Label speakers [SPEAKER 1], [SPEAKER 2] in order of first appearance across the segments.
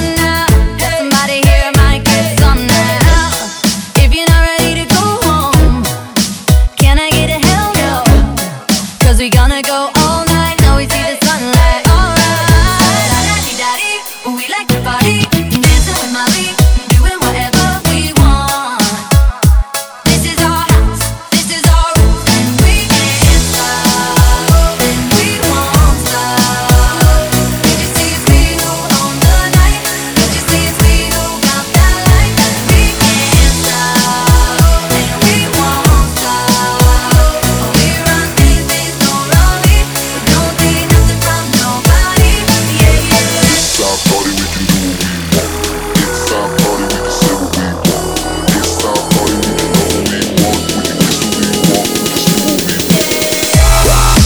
[SPEAKER 1] now. Somebody here might get some now. If you're not ready to go home, can I get a hell no? 'Cause we gonna go all night till we see the sunlight. Alright, daddy, we like to party, dancing with Molly, doing whatever we want. This is our house, this is our rules, and we can't stop, and we won't stop. Can't you see it's we who own the night? Can't you see it's we who got that light? We can't stop, and we won't stop. We run things, there's no running. We don't take nothing from nobody. Yeah, yeah.
[SPEAKER 2] It's our party, we can do what we want. It's our party, we can say what we want. It's our party, we can know what we want. We can kiss what we want, we can do what we want.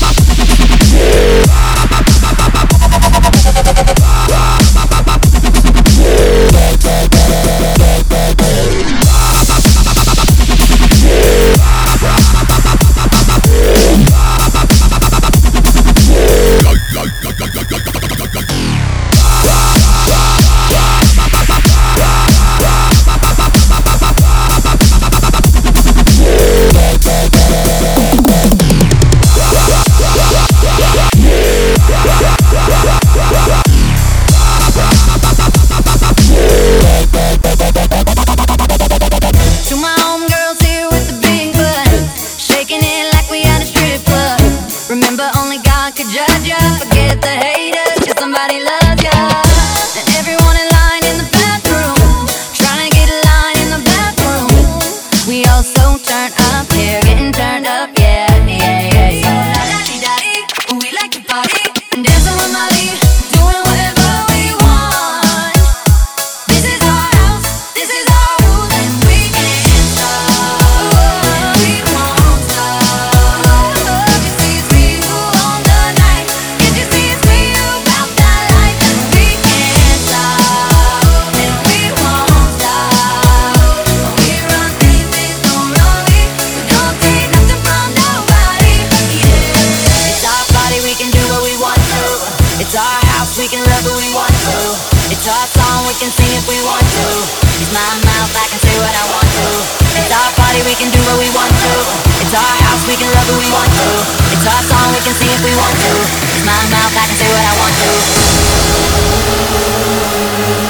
[SPEAKER 1] To my homegirls here with the big butts, shaking it like we at a strip club. Remember, only God could judge ya. Forget the haters, 'cause somebody loves ya. And everyone in line in the bathroom, trying to get a line in the bathroom. We all so turned up here, getting turned up, yeah, yeah, yeah, yeah. So daddy, we like to party, dancing with Molly, doing whatever we want. This is our house, this is our rules, and we can't stop, we won't stop. Can't you see it's we who own the night? Can't you see it's we who got that light? We can't stop, and we won't stop. We run things, there's no running. We don't take nothing from nobody. Yeah, it's our party, we can do what we want to. It's our house, we can love who we want to. It's our song, we can sing if we want to. It's my mouth, I can say what I want to. It's our party, we can do what we want to. It's our house, we can love who we want to. It's our song, we can sing if we want to. It's my mouth, I can say what I want to.